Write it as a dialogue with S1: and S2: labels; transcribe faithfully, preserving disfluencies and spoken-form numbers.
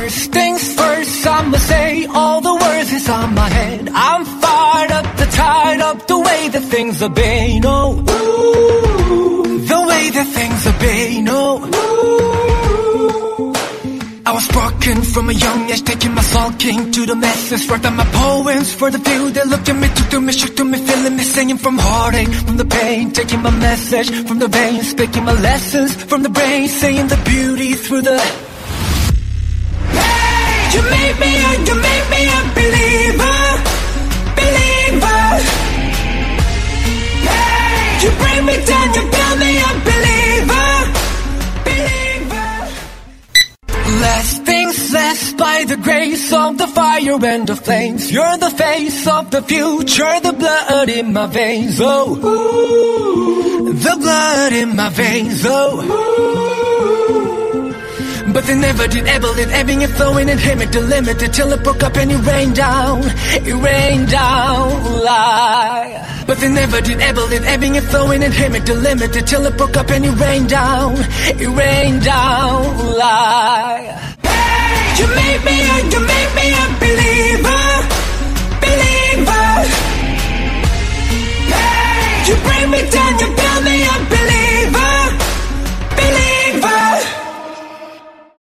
S1: First things first, I'ma say all the words that's on my head. I'm fired up, the tired up, the way that things have been, oh ooh, the way that things have been, oh ooh. I was broken from a young age, taking my sulking to the masses. Wrote down my poems for the few that looked at me, took to me, shook to me, feeling me, singing from heartache, from the pain, taking my message from the veins, speaking my lessons from the brain, saying the beauty through the. Hey, you made me, a, you made me a believer, believer. Hey, you bring me down, you build me a believer, believer. Last things last, by the grace of the fire and the flames. You're the face of the future, the blood in my veins, oh ooh, the blood in my veins, oh ooh. But they never did ever let ebbing and flowing and hit me the limit until it broke up and it rained down, it rained down like. But they never did ever let ebbing and flowing and hit me the limit until it broke up and it rained down, it rained down like. Hey, you made me, a, you made me a believer.